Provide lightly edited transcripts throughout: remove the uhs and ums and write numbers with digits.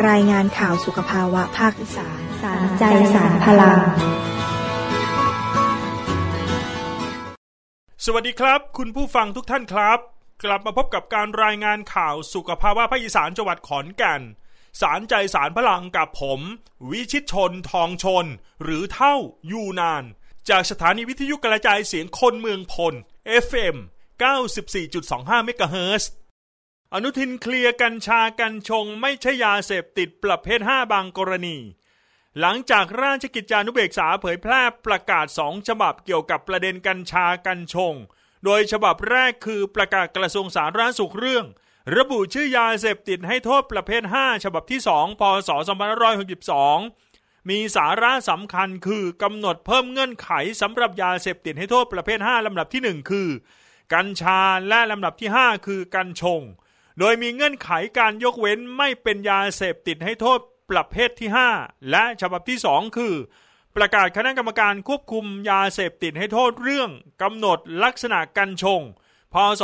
รายงานข่าวสุขภาวะภาคอีสานสารใจสารพลังสวัสดีครับคุณผู้ฟังทุกท่านครับกลับมาพบกับการรายงานข่าวสุขภาวะภาคอีสานจังหวัดขอนแก่นสารใจสารพลังกับผมวิชิตชนทองชนหรือเท่ายูนานจากสถานีวิทยุกระจายเสียงคนเมืองพล FM 94.25 เมกะเฮิรตซ์อนุทินเคลียร์กัญชากัญชงไม่ใช่ยาเสพติดประเภท5บางกรณีหลังจากราชกิจจานุเบกษาเผยแพร่ประกาศ2ฉบับเกี่ยวกับประเด็นกัญชากัญชงโดยฉบับแรกคือประกาศกระทรวงสาธารณสุขเรื่องระบุชื่อยาเสพติดให้โทษประเภท5ฉบับที่2พ.ศ. 2562มีสาระสำคัญคือกำหนดเพิ่มเงื่อนไขสำหรับยาเสพติดให้โทษประเภท5ลำดับที่1คือกัญชาและลำดับที่5คือกัญชงโดยมีเงื่อนไขการยกเว้นไม่เป็นยาเสพติดให้โทษประเภทที่5และฉบับที่2คือประกาศคณะกรรมการควบคุมยาเสพติดให้โทษเรื่องกำหนดลักษณะกัญชงพ.ศ.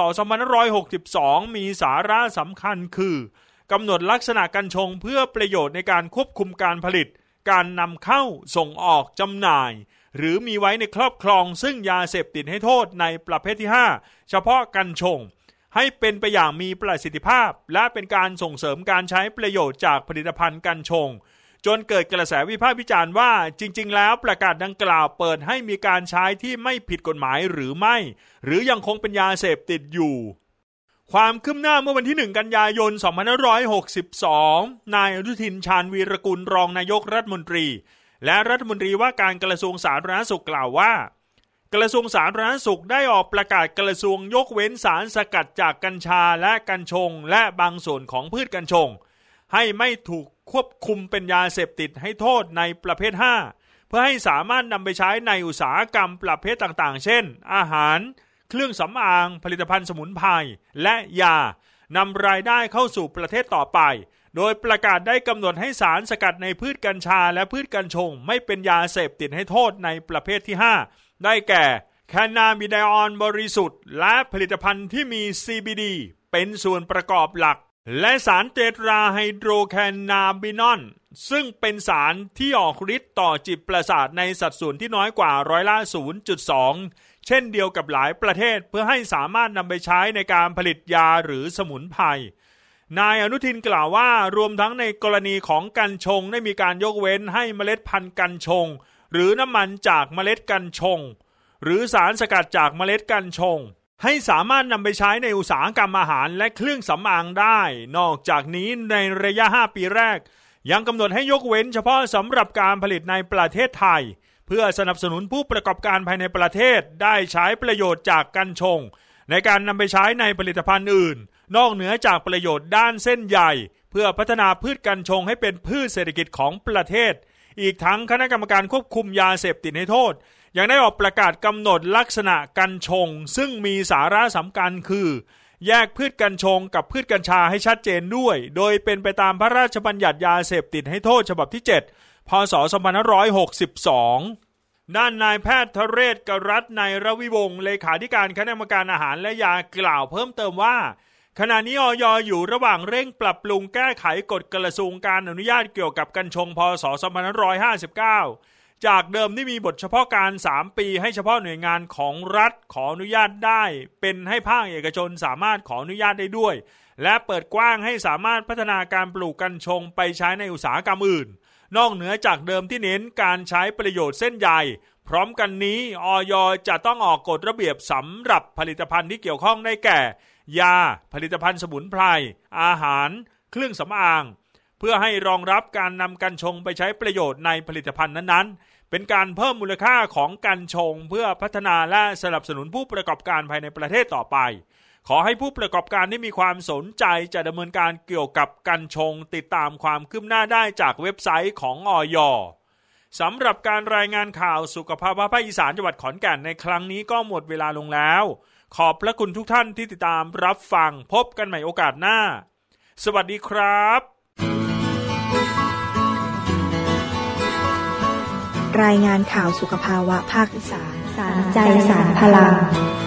2562มีสาระสำคัญคือกำหนดลักษณะกัญชงเพื่อประโยชน์ในการควบคุมการผลิตการนำเข้าส่งออกจำหน่ายหรือมีไว้ในครอบครองซึ่งยาเสพติดให้โทษในประเภทที่5เฉพาะกัญชงให้เป็นไปอย่างมีประสิทธิภาพและเป็นการส่งเสริมการใช้ประโยชน์จากผลิตภัณฑ์กัญชงจนเกิดกระแสวิพากษ์วิจารณ์ว่าจริงๆแล้วประกาศดังกล่าวเปิดให้มีการใช้ที่ไม่ผิดกฎหมายหรือไม่หรือยังคงเป็นยาเสพติดอยู่ความคืบหน้าเมื่อวันที่1กันยายน2562นายอนุทินชาญวีรกุลรองนายกรัฐมนตรีและรัฐมนตรีว่าการกระทรวงสาธารณสุขกล่าวว่ากระทรวงสาธารณสุขได้ออกประกาศกระทรวงยกเว้นสารสกัดจากกัญชาและกัญชงและบางส่วนของพืชกัญชงให้ไม่ถูกควบคุมเป็นยาเสพติดให้โทษในประเภท5เพื่อให้สามารถนำไปใช้ในอุตสาหกรรมประเภทต่างๆเช่นอาหารเครื่องสำอางผลิตภัณฑ์สมุนไพรและยานำรายได้เข้าสู่ประเทศต่อไปโดยประกาศได้กำหนดให้สารสกัดในพืชกัญชาและพืชกัญชงไม่เป็นยาเสพติดให้โทษในประเภทที่5ได้แก่แคนาบิไดออนบริสุทธิ์และผลิตภัณฑ์ที่มี CBD เป็นส่วนประกอบหลักและสารเตตราไฮโดรแคนนาบินอลซึ่งเป็นสารที่ออกฤทธิ์ต่อจิตประสาทในสัดส่วนที่น้อยกว่า0.2%เช่นเดียวกับหลายประเทศเพื่อให้สามารถนำไปใช้ในการผลิตยาหรือสมุนไพรนายอนุทินกล่าวว่ารวมทั้งในกรณีของกัญชงได้มีการยกเว้นให้เมล็ดพันธุ์กัญชงหรือน้ำมันจากเมล็ดกัญชงหรือสารสกัดจากเมล็ดกัญชงให้สามารถนำไปใช้ในอุตสาหกรรมอาหารและเครื่องสำอางได้นอกจากนี้ในระยะ5ปีแรกยังกำหนดให้ยกเว้นเฉพาะสำหรับการผลิตในประเทศไทยเพื่อสนับสนุนผู้ประกอบการภายในประเทศได้ใช้ประโยชน์จากกัญชงในการนำไปใช้ในผลิตภัณฑ์อื่นนอกเหนือจากประโยชน์ด้านเส้นใยเพื่อพัฒนาพืชกัญชงให้เป็นพืชเศรษฐกิจของประเทศอีกทั้งคณะกรรมการควบคุมยาเสพติดให้โทษยังได้ออกประกาศกำหนดลักษณะกัญชงซึ่งมีสาระสำคัญคือแยกพืชกัญชงกับพืชกัญชาให้ชัดเจนด้วยโดยเป็นไปตามพระราชบัญญัติยาเสพติดให้โทษฉบับที่7พ.ศ. 2562ด้านนายแพทย์ทเรศกรัตน์ ในรวิวงศ์เลขาธิการคณะกรรมการอาหารและยากล่าวเพิ่มเติมว่าขณะนี้อย.อยู่ระหว่างเร่งปรับปรุงแก้ไขกฎกระทรวงการอนุญาตเกี่ยวกับกัญชงพ.ศ. 2559จากเดิมที่มีบทเฉพาะการ3ปีให้เฉพาะหน่วยงานของรัฐขออนุญาตได้เป็นให้ภาคเอกชนสามารถขออนุญาตได้ด้วยและเปิดกว้างให้สามารถพัฒนาการปลูกกัญชงไปใช้ในอุตสาหกรรมอื่นนอกเหนือจากเดิมที่เน้นการใช้ประโยชน์เส้นใยพร้อมกันนี้อย.จะต้องออกกฎระเบียบสำหรับผลิตภัณฑ์ที่เกี่ยวข้องได้แก่ยาผลิตภัณฑ์สมุนไพรอาหารเครื่องสำอางเพื่อให้รองรับการนำกัญชงไปใช้ประโยชน์ในผลิตภัณฑ์นั้นๆเป็นการเพิ่มมูลค่าของกัญชงเพื่อพัฒนาและสนับสนุนผู้ประกอบการภายในประเทศต่อไปขอให้ผู้ประกอบการที่มีความสนใจจะดำเนินการเกี่ยวกับกัญชงติดตามความคืบหน้าได้จากเว็บไซต์ของอย.สำหรับการรายงานข่าวสุขภาพภาคอีสานจังหวัดขอนแก่นในครั้งนี้ก็หมดเวลาลงแล้วขอบพระคุณทุกท่านที่ติดตามรับฟังพบกันใหม่โอกาสหน้าสวัสดีครับรายงานข่าวสุขภาวะภาคอีสานสารใจสารพลัง